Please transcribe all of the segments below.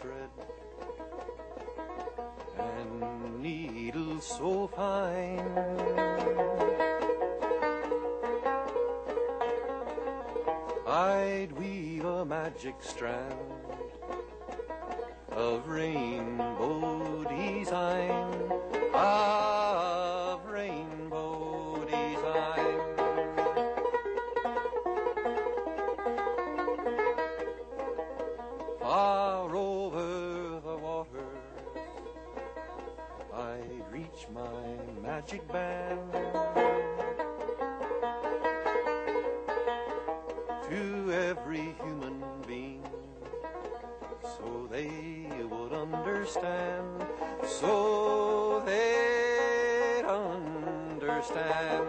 thread and needles so fine. I'd weave a magic strand of rainbow design, of rainbow design. Far over the water, I'd reach my magic band to every human being, so they would understand, so they'd understand.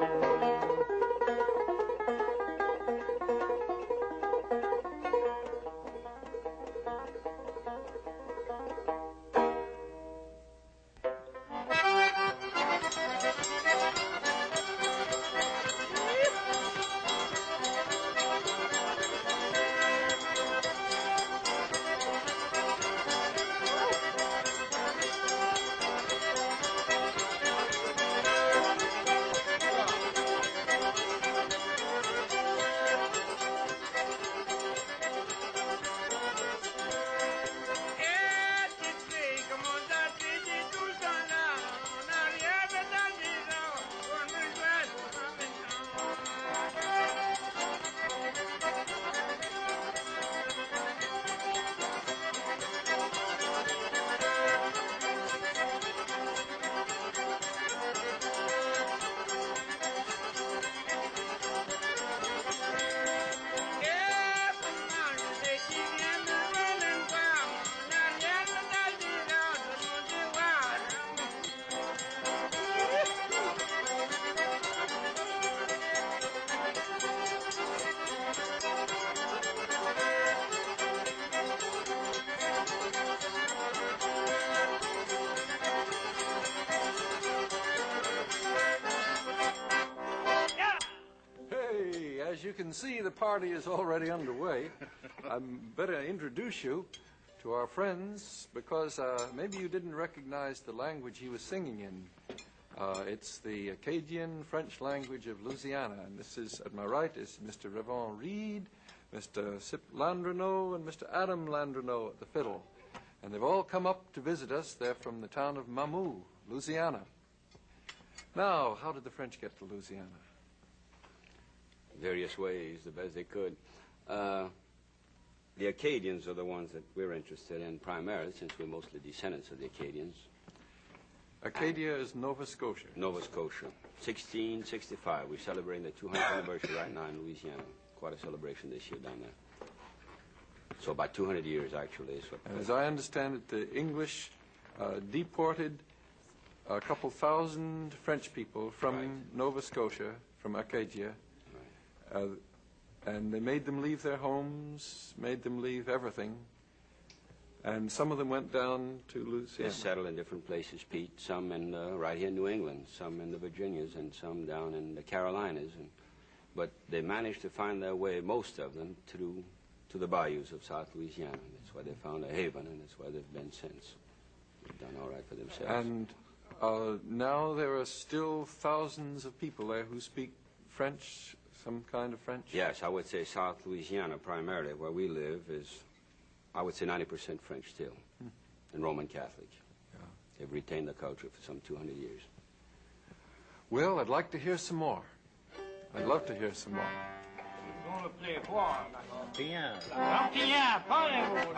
As you can see, the party is already underway. I better introduce you to our friends because maybe you didn't recognize the language he was singing in. It's the Acadian French language of Louisiana. And this is, at my right, is Mr. Revon Reed, Mr. Sip Landreneau, and Mr. Adam Landreneau at the fiddle. And they've all come up to visit us. They're from the town of Mamou, Louisiana. Now, how did the French get to Louisiana? Various ways, the best they could. The Acadians are the ones that we're interested in primarily, since we're mostly descendants of the Acadians. Acadia is Nova Scotia. Nova Scotia. 1665. We're celebrating the 200th anniversary right now in Louisiana. Quite a celebration this year down there. So about 200 years, actually. Is what as I understand it, the English deported a couple thousand French people from Nova Scotia, from Acadia, and they made them leave their homes, made them leave everything, and some of them went down to Louisiana. They settled in different places, Pete. Some in right here in New England, some in the Virginias, and some down in the Carolinas. But they managed to find their way, most of them, to the bayous of South Louisiana. That's why they found a haven, and that's why they've been since. They've done all right for themselves. And now there are still thousands of people there who speak French, some kind of French? Yes, I would say South Louisiana primarily, where we live, is, I would say 90% French still, and Roman Catholic. Yeah. They've retained the culture for some 200 years. Well, I'd like to hear some more. I'd love to hear some more. We're going to play quoi? La Rampillard, parlez-vous.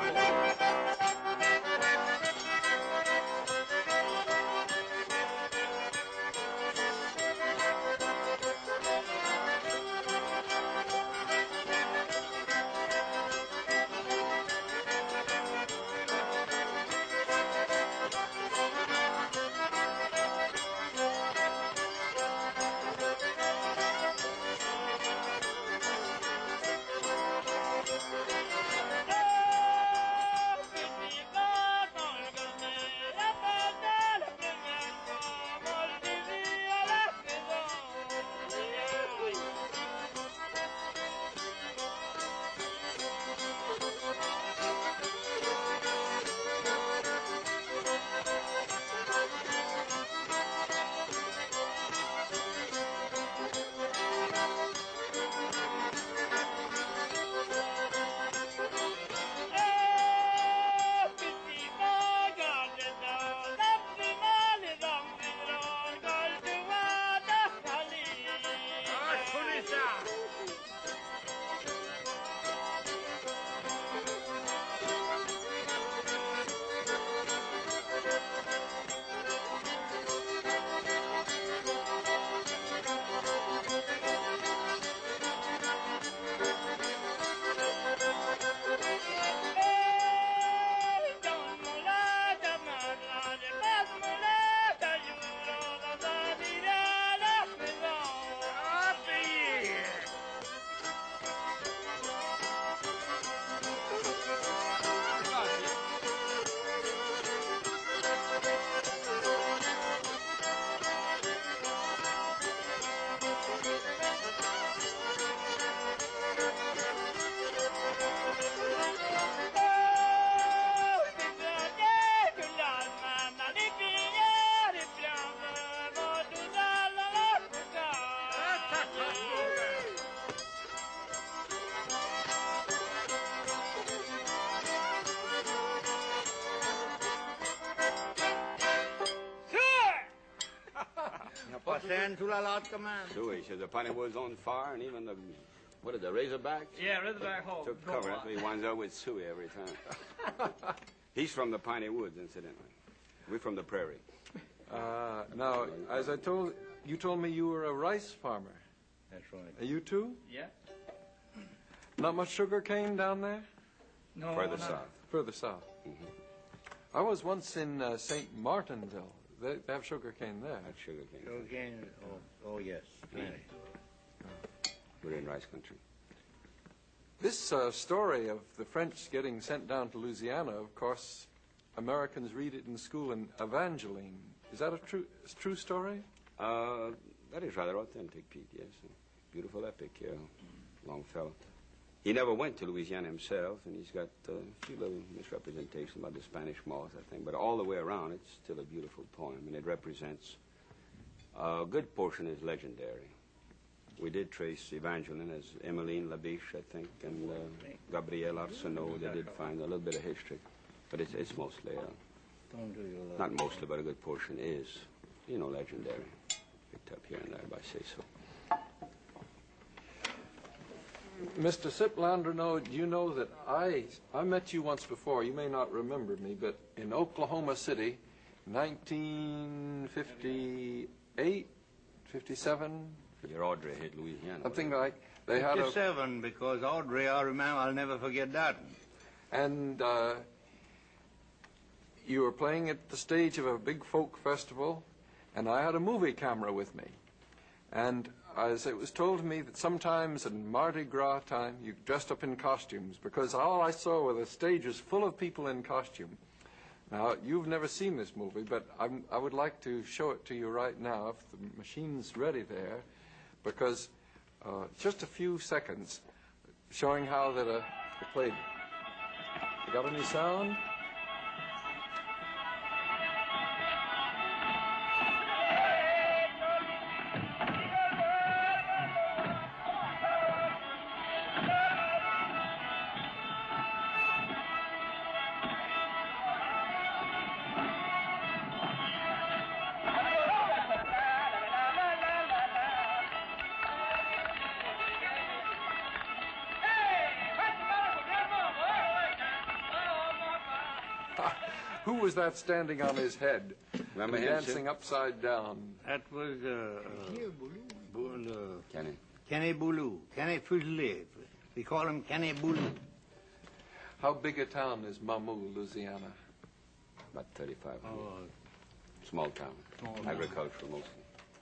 stand sous la lotte commande. Suey says the Piney Woods on fire, and even the, what is the Razorbacks? Yeah, Razorback Hall. Took cover. That's why he winds up with Suey every time. He's from the Piney Woods, incidentally. We're from the prairie. Now, as you told me you were a rice farmer. That's right. Are you too? Yeah. Not much sugar cane down there? No, Further no. south. Further south. I was once in St. Martinville. They have sugar cane there. That's sugar cane. Sugarcane, oh yes, plenty. We're in rice country. This story of the French getting sent down to Louisiana, of course, Americans read it in school in Evangeline. Is that a true story? That is rather authentic, Pete, yes. A beautiful epic, Longfellow. He never went to Louisiana himself, and he's got a few little misrepresentations about the Spanish moth, I think. But all the way around, it's still a beautiful poem, and it represents a good portion is legendary. We did trace Evangeline as Emmeline Labiche, I think, and Gabrielle Arsenault. They did find a little bit of history. But it's mostly, Don't do your love. not mostly, but a good portion is, legendary. Picked up here and there, if I say so. Mr. Sip Landreneau, do you know that I met you once before. You may not remember me, but in Oklahoma City, 1958, 57, Your Audrey hit Louisiana. something like. They had a 57, because Audrey, I remember, I'll never forget that. and you were playing at the stage of a big folk festival, and I had a movie camera with me, and as it was told to me that sometimes in Mardi Gras time you dressed up in costumes, because all I saw were the stages full of people in costume. Now, you've never seen this movie, but I would like to show it to you right now if the machine's ready there, because just a few seconds showing how that it played. You got any sound? Who was that standing on his head, Remember him, dancing Sim? upside down? That was Kenny. Kenny Boulou, Kenny Fuselier. We call him Kenny Boulou. How big a town is Mamou, Louisiana? About 3,500. Oh, Small town. Agricultural mostly.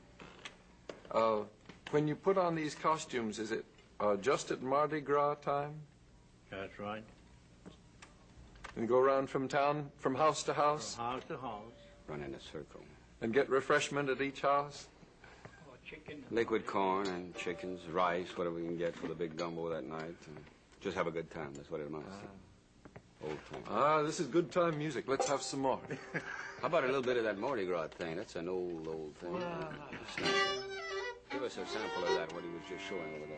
When you put on these costumes, is it just at Mardi Gras time? that's right. And go around from town, from house to house, From house to house. Run in a circle. and get refreshment at each house? Oh, chicken. Liquid corn and chickens, rice, whatever we can get for the big gumbo that night. And just have a good time. That's what it amounts to. Old time. This is good time music. Let's have some more. How about a little bit of that Mardi Gras thing? That's an old thing. Give us a sample of that, what he was just showing over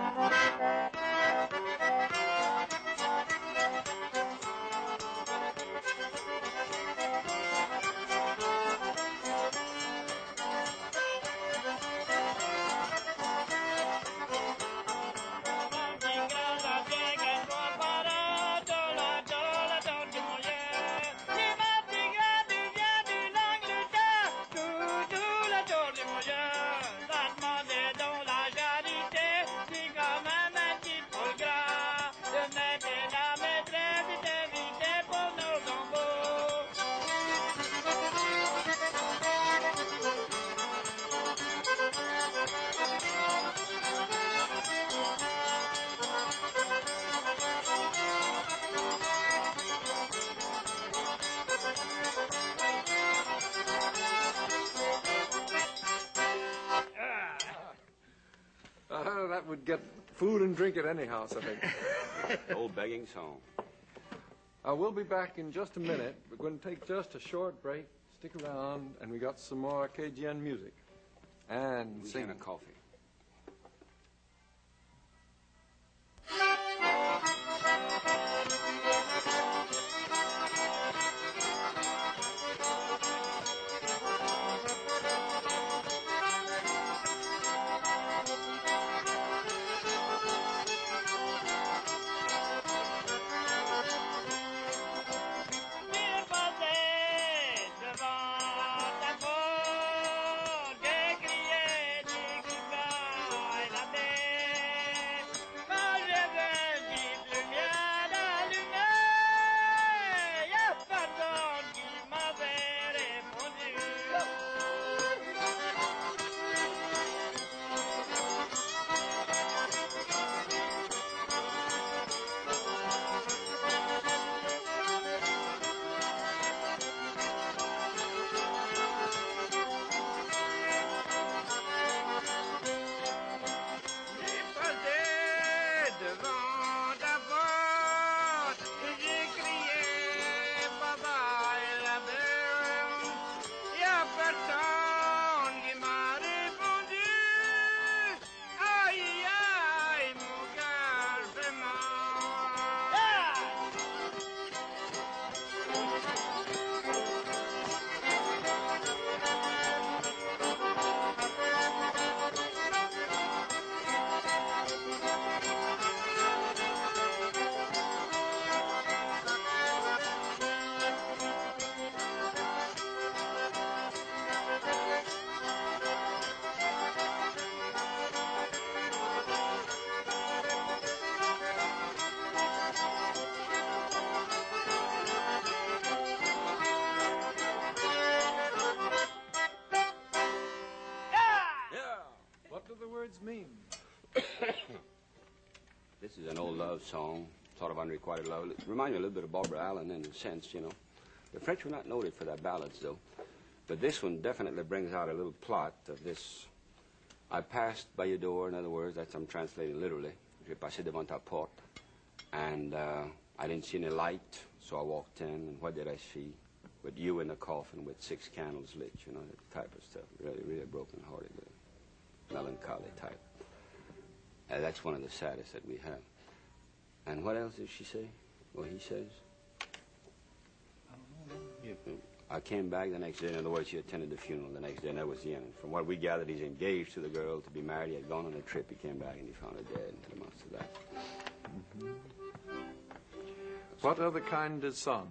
That would get food and drink at any house, I think. Old begging song. We'll be back in just a minute. We're going to take just a short break. Stick around, and we got some more KGN music. And We sing. a coffee. What do the words mean? This is an old love song, sort of unrequited love. It reminds me a little bit of Barbara Allen in a sense, you know. The French were not noted for their ballads, though. But this one definitely brings out a little plot of this. I passed by your door, in other words, that's I'm translating literally. J'ai passé devant ta porte. And I didn't see any light, so I walked in, and what did I see? But you in the coffin with 6 candles lit, you know, that type of stuff. Really, really broken-hearted, melancholy type. That's one of the saddest that we have. And what else did she say? Well, he says? I came back the next day. In other words, he attended the funeral the next day, and that was the end. From what we gathered, he's engaged to the girl to be married. He had gone on a trip. He came back, and he found her dead 3 months of that. What other kind of songs?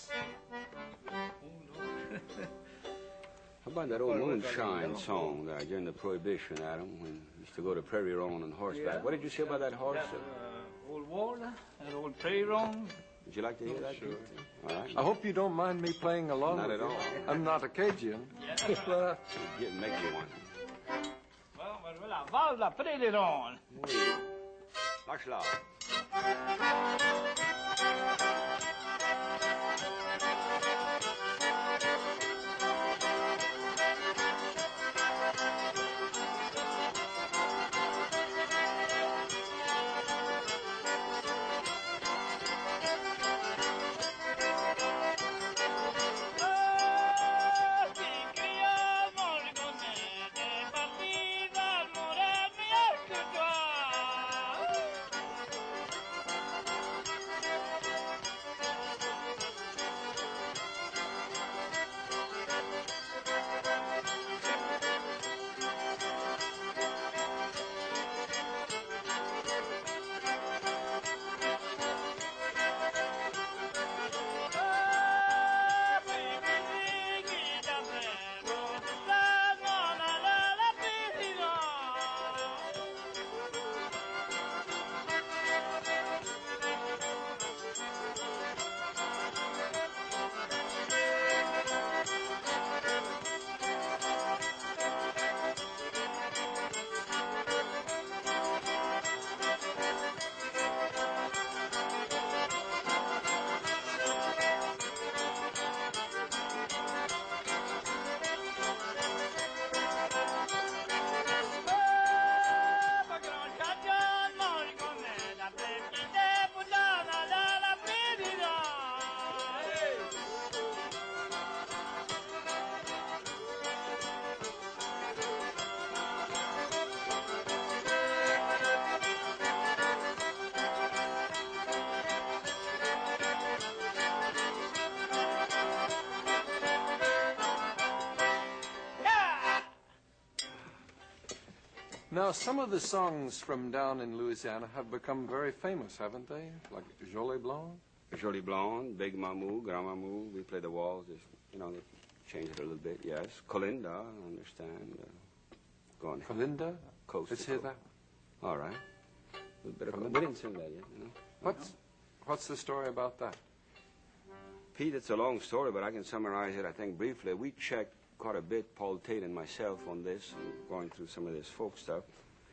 How about that old moonshine song during the Prohibition, Adam, when we used to go to Prairie Run on horseback? Yeah. What did you say about that horse? Old wall and old prairie run. Would you like to hear that? Sure. All right. I hope you don't mind me playing along Not with at you. all. I'm not a Cajun. Yeah. But, Make you one. Well, voilà, val la prairie run. Much love. now, some of the songs from down in Louisiana have become very famous, haven't they? Like Jolie Blonde? Jolie Blonde, Big Mamou, Grand Mamou. We play the walls. Just, you know, they change it a little bit, yes. Colinda, I understand. Go on. Colinda? Coast Let's to hear coast. that. All right. A little bit of Colinda. We didn't sing that yet, you know. What's the story about that? Pete, it's a long story, but I can summarize it, I think, briefly. We checked quite a bit, Paul Tate and myself, on this, and going through some of this folk stuff.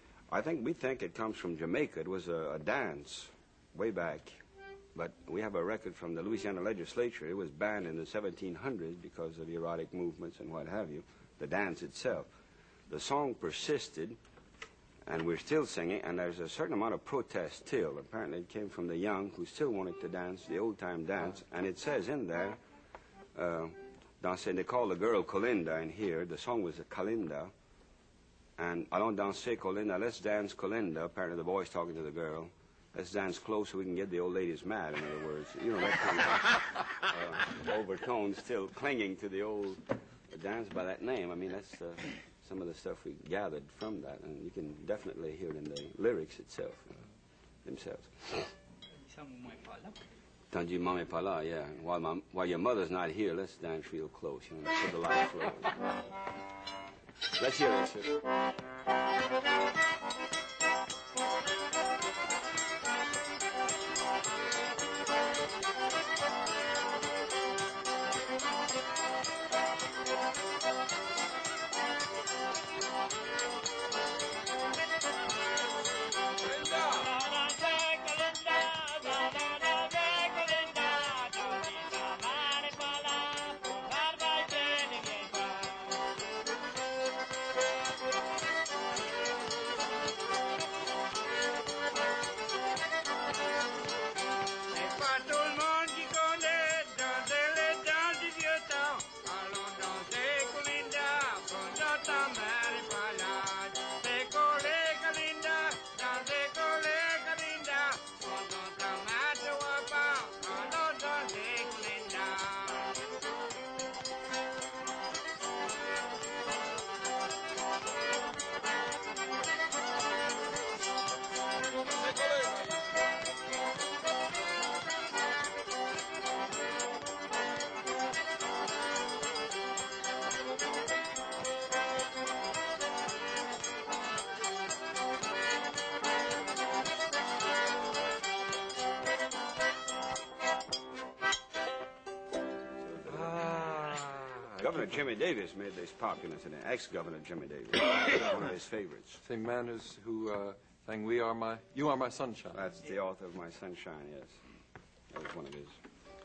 We think it comes from Jamaica. It was a dance way back. But we have a record from the Louisiana legislature. It was banned in the 1700s because of erotic movements and what have you, the dance itself. The song persisted, and we're still singing, and there's a certain amount of protest still. Apparently it came from the young who still wanted to dance, the old-time dance, and it says in there, they call the girl Colinda in here. The song was a Colinda, and allons danser Colinda, let's dance Colinda. Apparently the boy's talking to the girl. Let's dance close so we can get the old ladies mad, in other words. You know, that kind of overtone still clinging to the old dance by that name. I mean, that's some of the stuff we gathered from that, and you can definitely hear it in the lyrics itself, themselves. Tanji Mame Pala, yeah. While your mother's not here, let's dance real close, you know, put the lights low. Let's hear it. Governor Jimmy Davis made this popular today. Ex-Governor Jimmy Davis, one of his favorites. Same man who sang You Are My Sunshine. That's the author of My Sunshine, yes. That was one of his.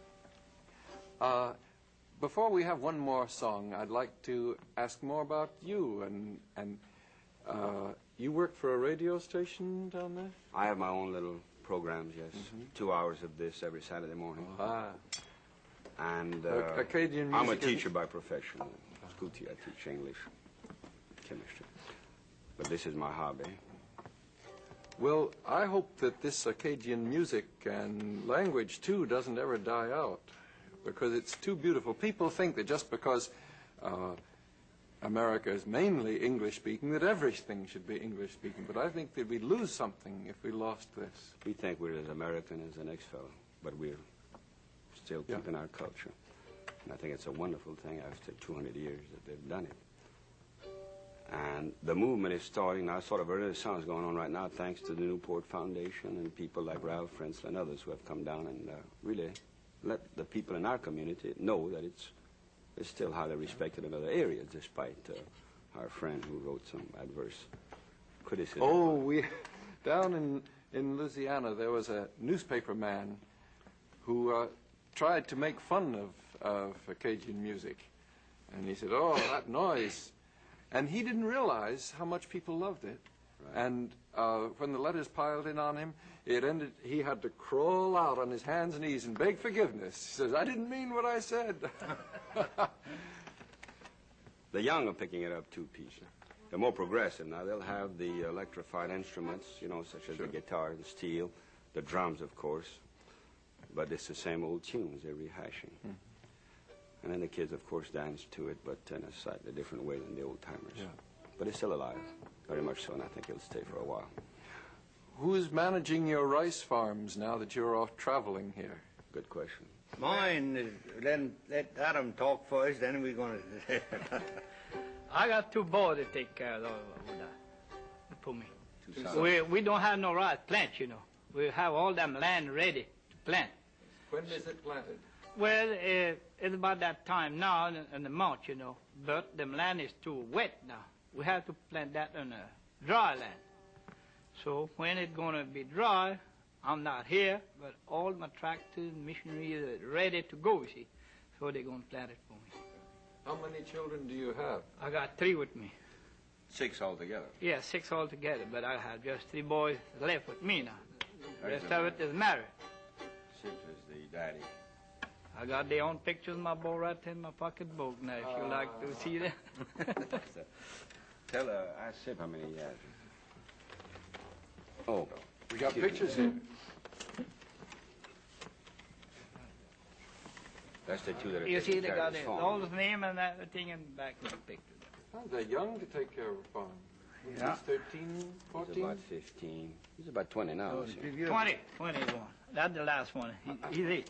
Before we have one more song, I'd like to ask more about you. And you work for a radio station down there? I have my own little programs, yes. 2 hours of this every Saturday morning. And Acadian music. I'm a teacher by profession. School teacher. I teach English, chemistry. But this is my hobby. Well, I hope that this Acadian music and language, too, doesn't ever die out, because it's too beautiful. People think that just because America is mainly English-speaking, that everything should be English-speaking. But I think that we'd lose something if we lost this. We think we're as American as the next fellow, but we're still keeping our culture. And I think it's a wonderful thing after 200 years that they've done it. And the movement is starting now, sort of a renaissance going on right now, thanks to the Newport Foundation and people like Ralph Frensler and others who have come down and really let the people in our community know that it's still highly respected in other areas, despite our friend who wrote some adverse criticism. Oh, down in Louisiana, there was a newspaper man who tried to make fun of Acadian music. And he said, oh, that noise. And he didn't realize how much people loved it. Right. And when the letters piled in on him, he had to crawl out on his hands and knees and beg forgiveness. He says, I didn't mean what I said. The young are picking it up too, Peter. They're more progressive now. They'll have the electrified instruments, you know, such as the guitar, the steel, the drums, of course. But it's the same old tunes they're rehashing. And then the kids, of course, dance to it, but in a slightly different way than the old-timers. Yeah. But it's still alive, very much so, and I think it'll stay for a while. Who's managing your rice farms now that you're off traveling here? Good question. Mine is, let Adam talk first, then we're going to... I got 2 boys to take care of that for me. We don't have no rice plants, you know. We have all them land ready to plant. When is it planted? Well, it's about that time now in the month, you know. But the land is too wet now. We have to plant that on a dry land. So when it's going to be dry, I'm not here, but all my tractors and machinery are ready to go, you see. So they're going to plant it for me. How many children do you have? I got 3 with me. 6 altogether? Yeah, 6 altogether, but I have just 3 boys left with me now. The rest of it is married. 6 is the daddy. I got their own pictures of my boy right in my pocketbook now, if you like to see them. Ask Sip how many he has. Oh. We got pictures here. That's the 2 that are You see, they got all the his name and everything in the back of the picture. Oh, they're young to take care of a farm. Yeah. He's 13, 14? He's about 15. He's about 20 now. 20 is one. That's the last one. He's 8.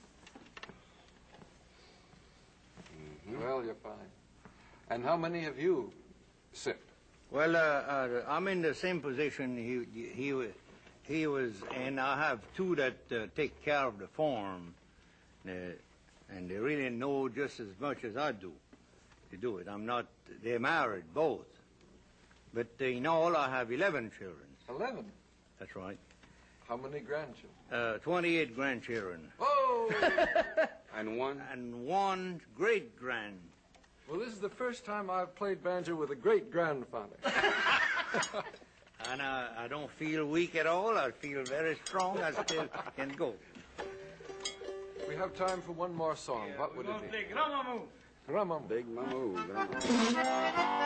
Well, you're fine. And how many have you, Sip? Well, I'm in the same position he was, and I have 2 that take care of the farm, and they really know just as much as I do to do it. They're married, both. But in all, I have 11 children. 11? That's right. How many grandchildren? 28 grandchildren. Oh! And 1? And 1 great-grand. Well, this is the first time I've played banjo with a great-grandfather. And I don't feel weak at all. I feel very strong. I still can go. We have time for one more song. What would it be? Grandma Grandma. Big Mamoo.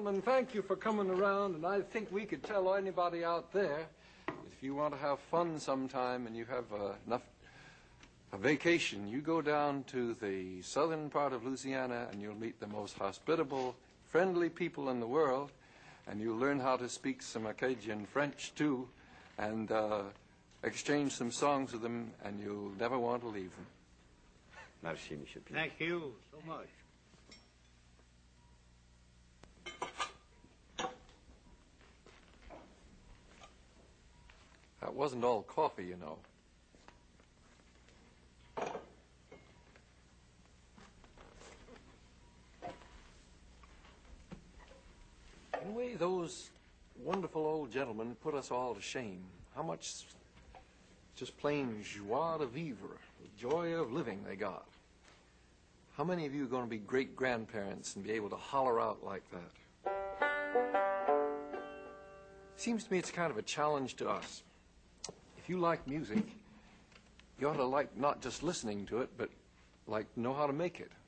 gentlemen, thank you for coming around, and I think we could tell anybody out there, if you want to have fun sometime and you have a vacation, you go down to the southern part of Louisiana and you'll meet the most hospitable, friendly people in the world, and you'll learn how to speak some Acadian French too, and exchange some songs with them, and you'll never want to leave them. Merci, Monsieur Pete. Thank you so much. That wasn't all coffee, you know. In a way, those wonderful old gentlemen put us all to shame. How much just plain joie de vivre, joy of living they got. How many of you are going to be great-grandparents and be able to holler out like that? Seems to me it's kind of a challenge to us. If you like music, you ought to like not just listening to it, but like know how to make it.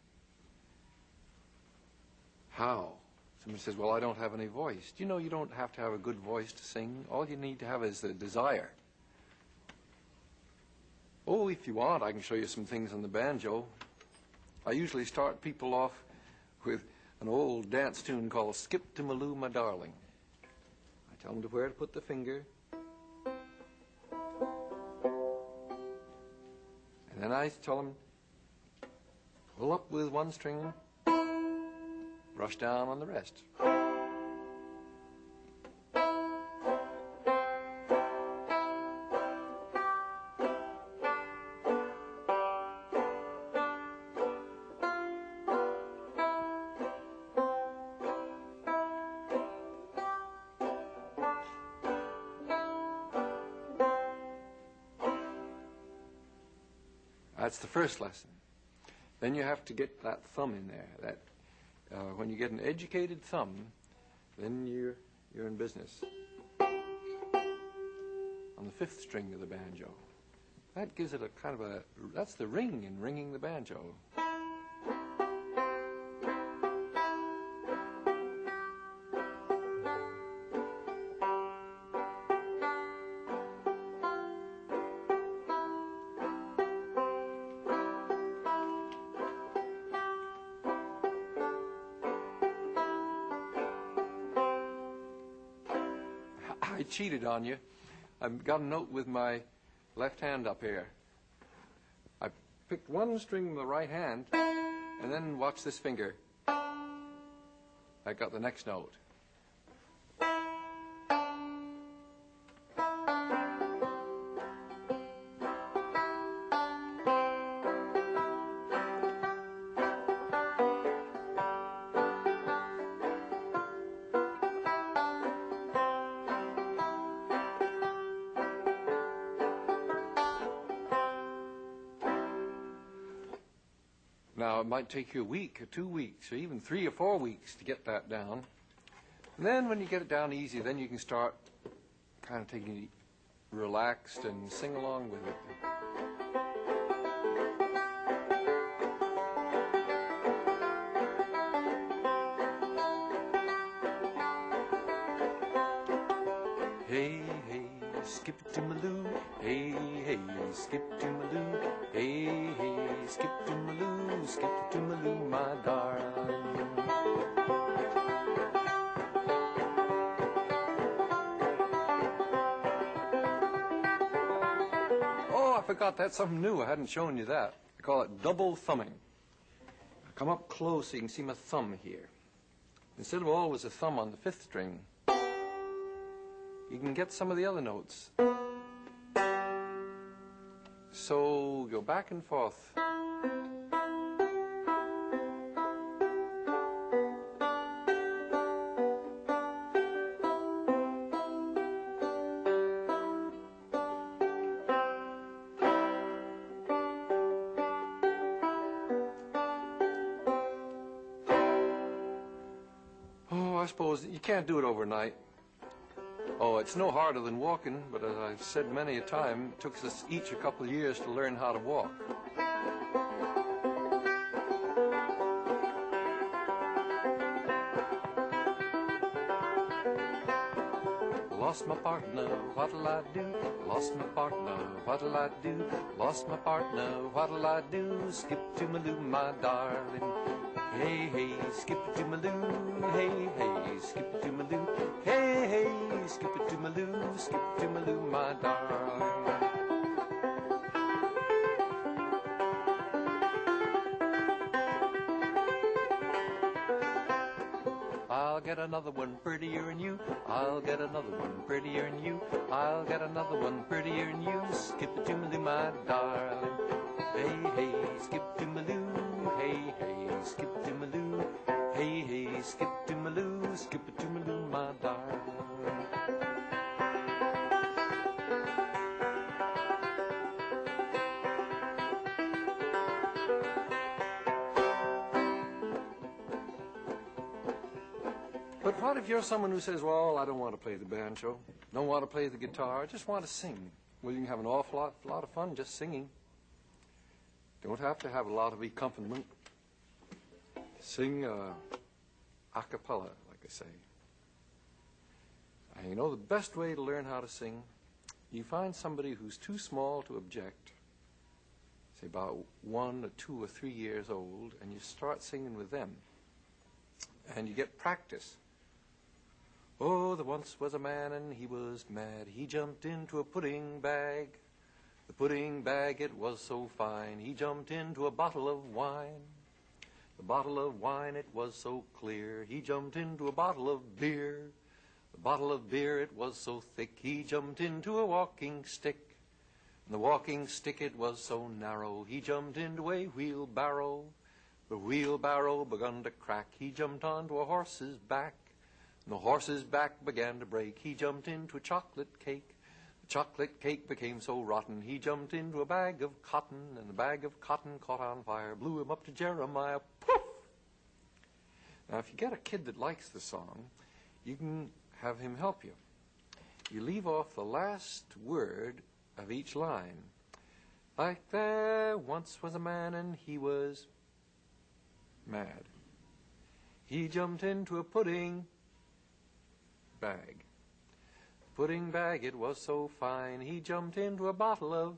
How? Somebody says, well, I don't have any voice. Do you know you don't have to have a good voice to sing? All you need to have is the desire. Oh, if you want, I can show you some things on the banjo. I usually start people off with an old dance tune called Skip to Maloo, My Darling. I tell them to where to put the finger. And then I tell them, pull up with one string, brush down on the rest. That's the first lesson. Then you have to get that thumb in there. That when you get an educated thumb, then you're in business. On the fifth string of the banjo. That gives it a kind of a, that's the ring in ringing the banjo. I cheated on you. I've got a note with my left hand up here. I picked one string with the right hand, and then watch this finger. I got the next note. Now, it might take you a week or 2 weeks or even 3 or 4 weeks to get that down. And then when you get it down easy, then you can start kind of taking it relaxed and sing along with it. Hey, hey, skip it to Maloo. Hey, hey, skip to Maloo. Hey, hey, skip to Maloo. Skip it to Maloo, my darling. Oh, I forgot. That's something new. I hadn't shown you that. I call it double thumbing. Come up close so you can see my thumb here. Instead of always a thumb on the fifth string, you can get some of the other notes. So go back and forth. Oh, I suppose you can't do it overnight. Oh, it's no harder than walking, but as I've said many a time, it took us each a couple of years to learn how to walk. lost my partner, what'll I do? Lost my partner, what'll I do? Lost my partner, what'll I do? Skip to Maloo, my darling. Hey, hey, skip it to Maloo. Hey, hey, skip it to Maloo. Hey, hey, skip it to Maloo. Skip it to Maloo, my darling. I'll get another one prettier than you. I'll get another one prettier than you. I'll get another one prettier than you. Skip it to Maloo, my darling. Hey, hey, skip to Maloo. Hey, hey, skip to Maloo. Hey, hey, skip to Maloo. Skip it to Maloo, my darling. But what if you're someone who says, well, I don't want to play the banjo, don't want to play the guitar, I just want to sing? Well, you can have an awful lot of fun just singing. Don't have to have a lot of accompaniment. Sing a cappella, like I say. And you know, the best way to learn how to sing, you find somebody who's too small to object, say about 1 or 2 or 3 years old, and you start singing with them. And you get practice. Oh, there once was a man and he was mad. He jumped into a pudding bag. The pudding bag, it was so fine. He jumped into a bottle of wine. The bottle of wine, it was so clear. He jumped into a bottle of beer. The bottle of beer, it was so thick. He jumped into a walking stick. And the walking stick, it was so narrow. He jumped into a wheelbarrow. The wheelbarrow begun to crack. He jumped onto a horse's back. And the horse's back began to break. He jumped into a chocolate cake. The chocolate cake became so rotten. He jumped into a bag of cotton, and the bag of cotton caught on fire, blew him up to Jeremiah. Poof! Now, if you get a kid that likes the song, you can have him help you. You leave off the last word of each line. Like there once was a man and he was mad. He jumped into a pudding bag. Pudding bag, it was so fine. He jumped into a bottle of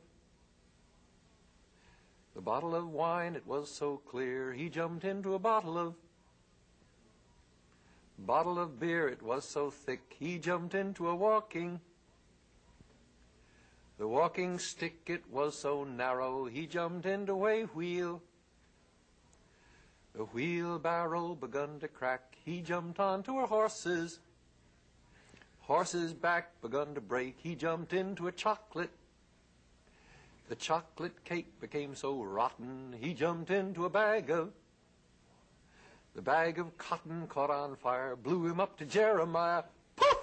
the bottle of wine, it was so clear. He jumped into a bottle of beer, it was so thick. He jumped into a walking the walking stick, it was so narrow. He jumped into a wheel. The wheelbarrow begun to crack. He jumped onto a horse's back begun to break. He jumped into a chocolate. The chocolate cake became so rotten. He jumped into the bag of cotton caught on fire, blew him up to Jeremiah. Poof!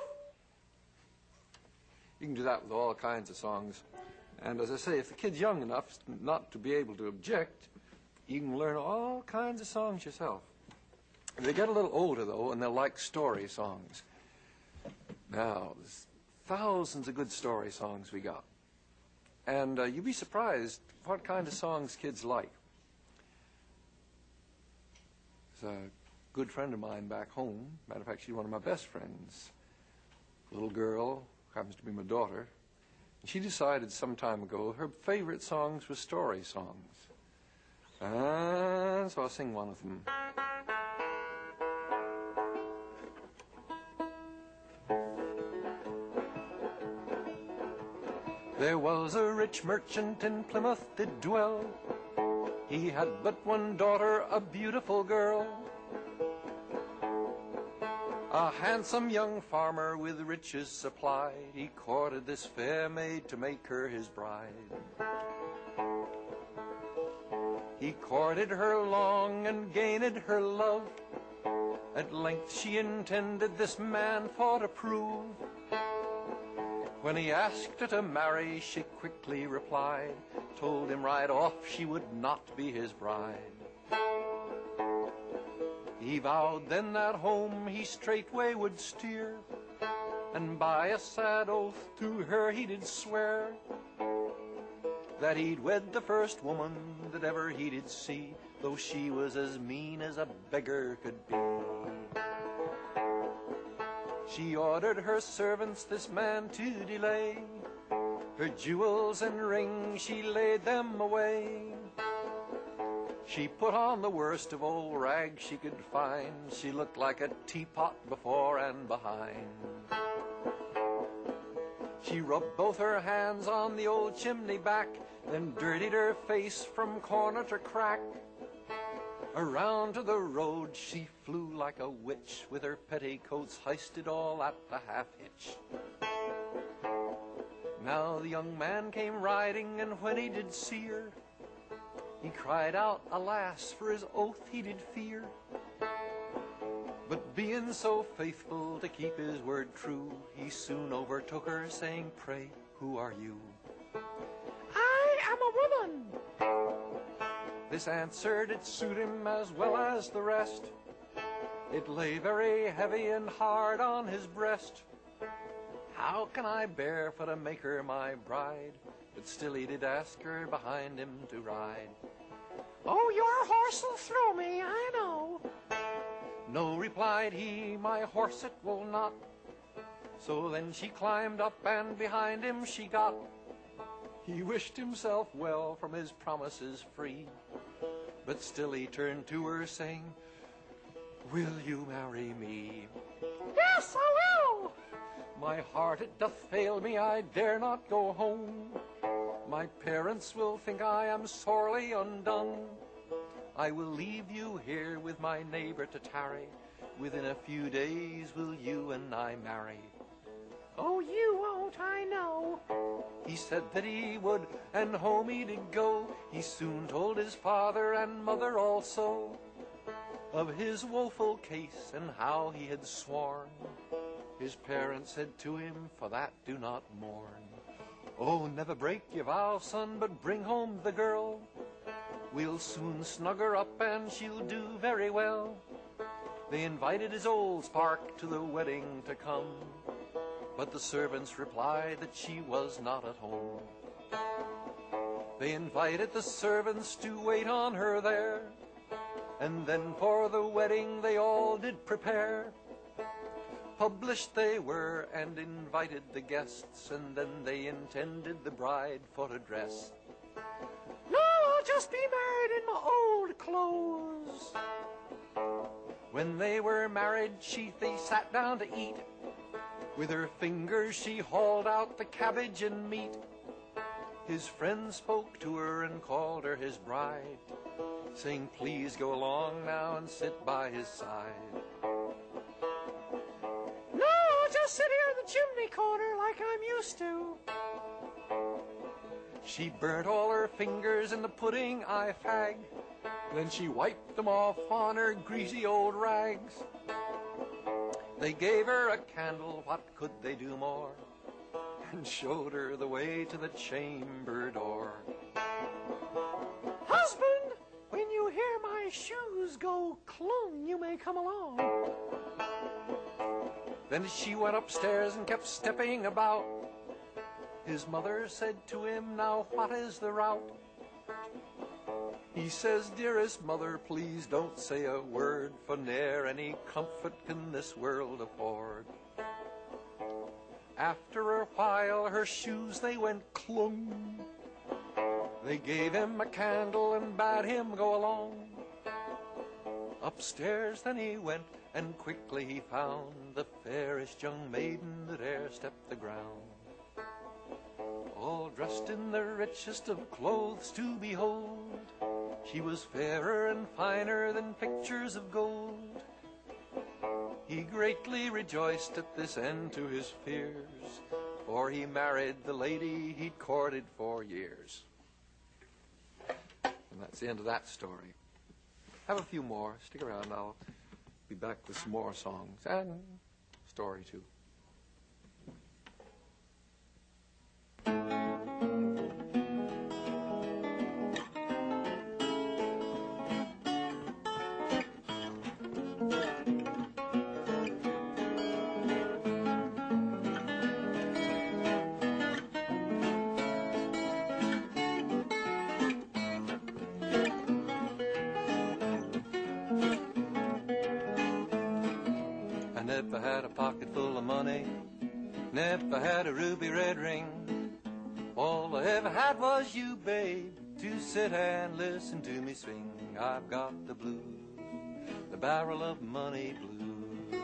You can do that with all kinds of songs. And as I say, if the kid's young enough not to be able to object, you can learn all kinds of songs yourself. If they get a little older, though, and they'll like story songs. Now, there's thousands of good story songs we got. And you'd be surprised what kind of songs kids like. There's a good friend of mine back home. Matter of fact, she's one of my best friends. A little girl, happens to be my daughter. And she decided some time ago her favorite songs were story songs. And so I'll sing one of them. There was a rich merchant in Plymouth did dwell. He had but one daughter, a beautiful girl. A handsome young farmer with riches supplied. He courted this fair maid to make her his bride. He courted her long and gained her love. At length she intended this man for to prove. When he asked her to marry, she quickly replied, told him right off she would not be his bride. He vowed then that home he straightway would steer, and by a sad oath to her he did swear, that he'd wed the first woman that ever he did see, though she was as mean as a beggar could be. She ordered her servants this man to delay. Her jewels and rings, she laid them away. She put on the worst of old rags she could find. She looked like a teapot before and behind. She rubbed both her hands on the old chimney back, then dirtied her face from corner to crack. Around to the road she flew like a witch, with her petticoats hoisted all at the half-hitch. Now the young man came riding, and when he did see her, he cried out, alas, for his oath he did fear. But being so faithful to keep his word true, he soon overtook her, saying, pray, who are you? I am a woman. This answer did suit him as well as the rest. It lay very heavy and hard on his breast. How can I bear for to make her my bride? But still he did ask her behind him to ride. Oh, your horse'll throw me, I know. No, replied he, my horse it will not. So then she climbed up and behind him she got. He wished himself well, from his promises free. But still he turned to her, saying, will you marry me? Yes, I will. My heart it doth fail me, I dare not go home. My parents will think I am sorely undone. I will leave you here with my neighbor to tarry. Within a few days will you and I marry. Oh, you won't, I know. He said that he would, and home he did go. He soon told his father and mother also of his woeful case and how he had sworn. His parents said to him, for that do not mourn. Oh, never break your vow, son, but bring home the girl. We'll soon snug her up and she'll do very well. They invited his old spark to the wedding to come, but the servants replied that she was not at home. They invited the servants to wait on her there, and then for the wedding they all did prepare. Published they were and invited the guests, and then they intended the bride for a dress. No, I'll just be married in my old clothes. When they were married, they sat down to eat. With her fingers she hauled out the cabbage and meat. His friend spoke to her and called her his bride, saying, please go along now and sit by his side. No, I'll just sit here in the chimney corner like I'm used to. She burnt all her fingers in the pudding, I fag. Then she wiped them off on her greasy old rags. They gave her a candle, what could they do more? And showed her the way to the chamber door. Husband, when you hear my shoes go clung, you may come along. Then she went upstairs and kept stepping about. His mother said to him, now what is the route? He says, dearest mother, please don't say a word, for ne'er any comfort can this world afford. After a while her shoes they went clung. They gave him a candle and bade him go along. Upstairs then he went, and quickly he found the fairest young maiden that e'er stepped the ground. All dressed in the richest of clothes to behold, she was fairer and finer than pictures of gold. He greatly rejoiced at this end to his fears, for he married the lady he'd courted for years. And that's the end of that story. Have a few more. Stick around. I'll be back with some more songs and story too. If I had a pocket full of money. Never had a ruby red ring. All I ever had was you, babe, to sit and listen to me swing. I've got the blues, the barrel of money blues.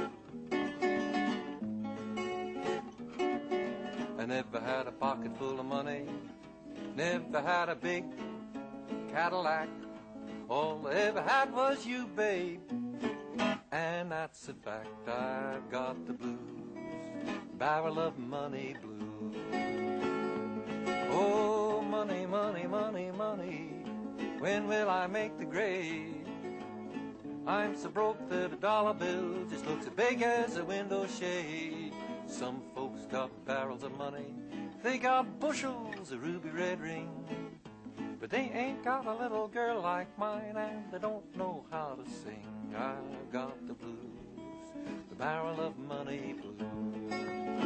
I never had a pocket full of money. Never had a big Cadillac. All I ever had was you, babe, and that's a fact. I've got the blues, barrel of money blues. Oh, money, money, money, money, when will I make the grade? I'm so broke that a dollar bill just looks as big as a window shade. Some folks got barrels of money, they got bushels of ruby red ring, but they ain't got a little girl like mine, and they don't know how to sing. I've got the blues, the barrel of money blues.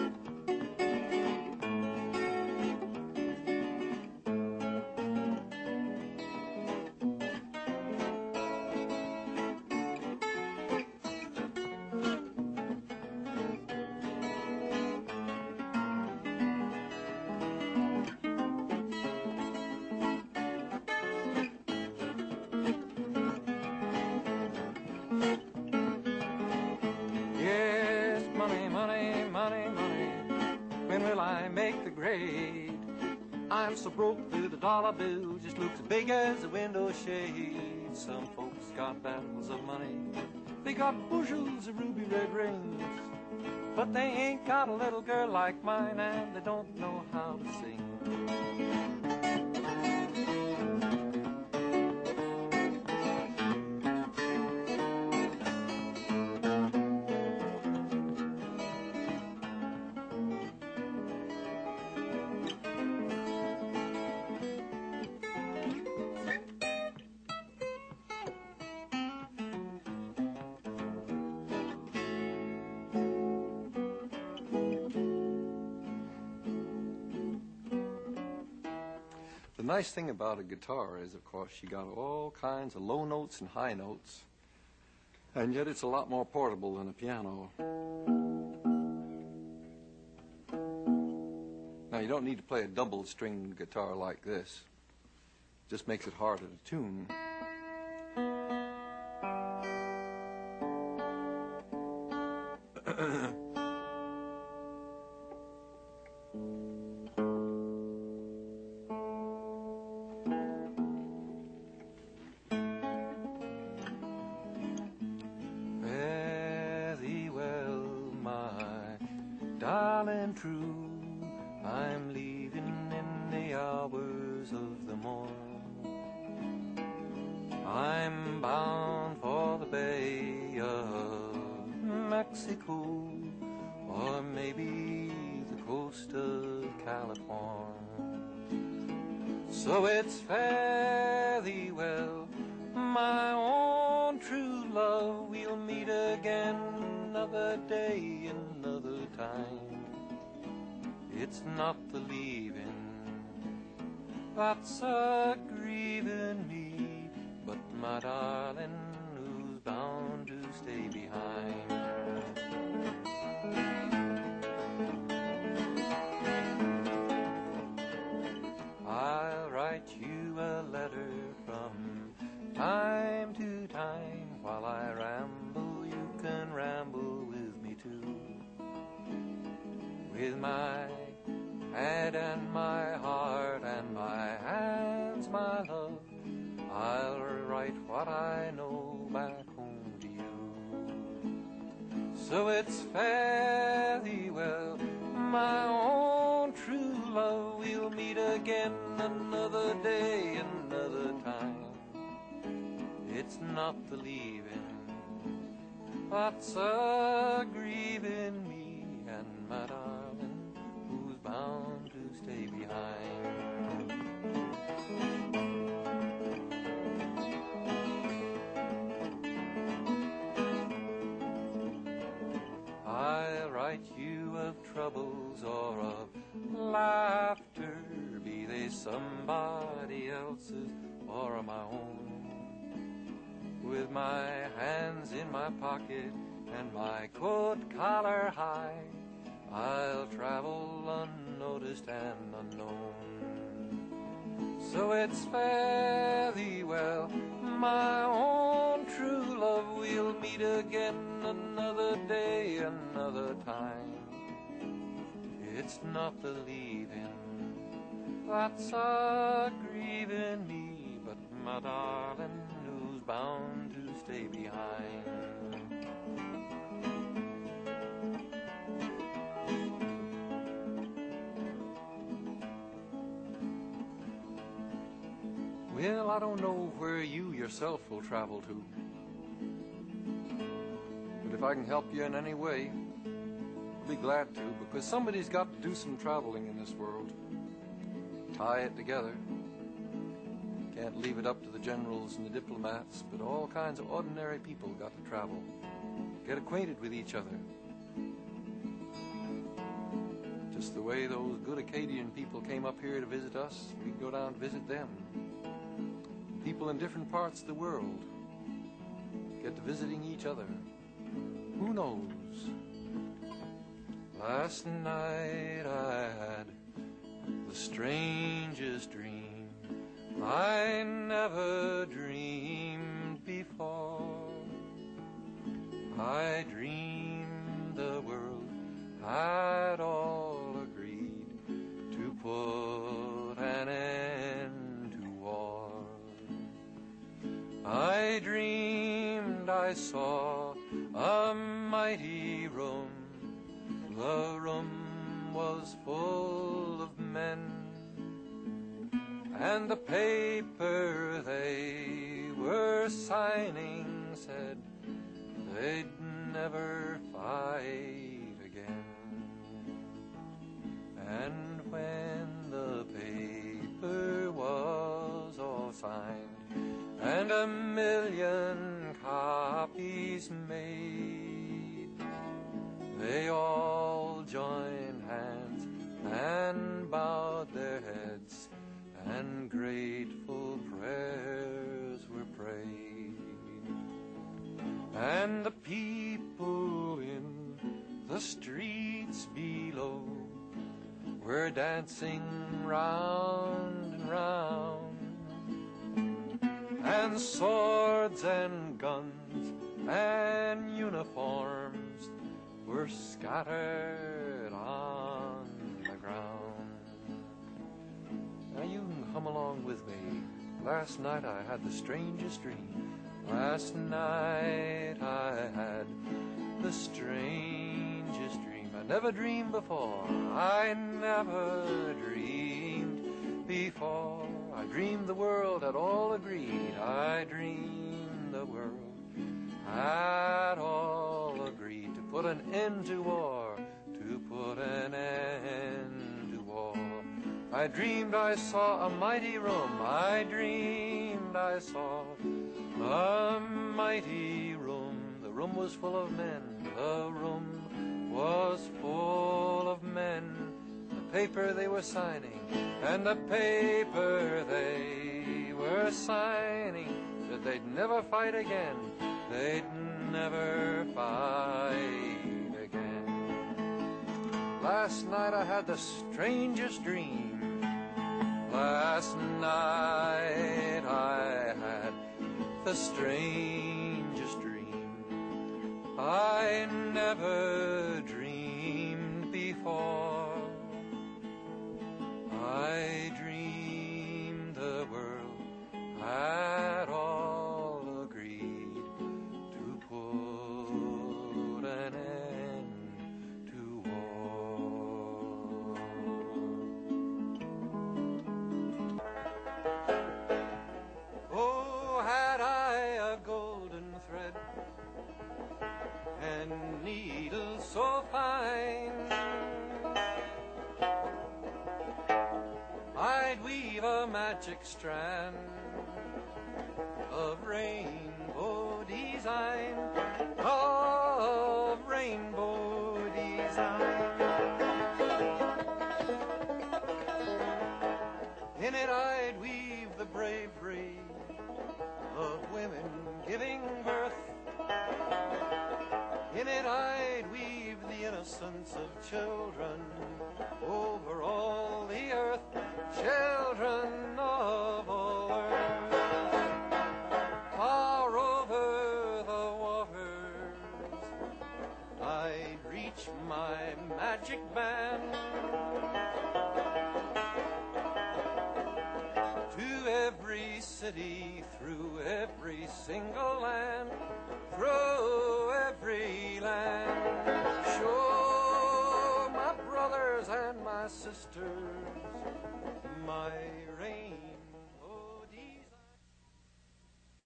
I'm so broke that a dollar bill just looks as big as a window shade. Some folks got barrels of money, they got bushels of ruby red rings, but they ain't got a little girl like mine, and they don't know how to sing. The nice thing about a guitar is, of course, you got all kinds of low notes and high notes, and yet it's a lot more portable than a piano. Now, you don't need to play a double-stringed guitar like this. It just makes it harder to tune. Darling true, I'm leaving in the hours of the morn. I'm bound for the Bay of Mexico, or maybe the coast of California. So it's fare thee well, my own true love. We'll meet again another day, another time. It's not the leaving that's a grieving me, but my darling who's bound to stay behind. I'll write you a letter from time to time. While I ramble, you can ramble with me too. With my head and my heart and my hands, my love, I'll write what I know back home to you. So it's fare thee well, my own true love. We'll meet again another day, another time. It's not the leaving that's a grieving me, and my darling who's bound to stay behind. I'll write you of troubles or of laughter, be they somebody else's or my own. With my hands in my pocket, and my coat collar high, I'll travel unnoticed and unknown. So it's fare thee well, my own true love, we'll meet again another day, another time. It's not the leaving that's a grieving me, but my darling who's bound to stay behind. Well, I don't know where you yourself will travel to, but if I can help you in any way, I'll be glad to, because somebody's got to do some traveling in this world. Tie it together. Can't leave it up to the generals and the diplomats, but all kinds of ordinary people got to travel. Get acquainted with each other. Just the way those good Acadian people came up here to visit us, we'd go down to visit them. People in different parts of the world get to visiting each other. Who knows? Last night I had the strangest dream I never dreamed before. I dreamed the world had all agreed to put an end to war. I dreamed I saw a mighty room. The room was full of men, and the paper they were signing said they'd never fight again. And when the paper was all signed and 1,000,000 copies made, they all joined hands and bowed their heads, and grateful prayers were prayed. And the people in the streets below were dancing round and round, and swords and guns and uniforms were scattered on the ground. Now you can hum along with me. Last night I had the strangest dream. Last night I had the strangest dream. I never dreamed before. I never dreamed before. I dreamed the world had all agreed. I dreamed the world had all agreed to put an end to war, to put an end to war. I dreamed I saw a mighty room. I dreamed I saw a mighty room. The room was full of men. The room was full of men. The paper they were signing, and the paper they were signing said they'd never fight again. They'd never fight again. Last night I had the strangest dream. Last night I had the strangest dream. I never dreamed before. I dreamed the world had all agreed to put an end to war. Oh, had I a golden thread and needle so fine, I'd weave a magic strand of rainbow design, of rainbow design. In it I'd weave the bravery of women giving birth. In it steady through every single land, through every land. Show my brothers and my sisters my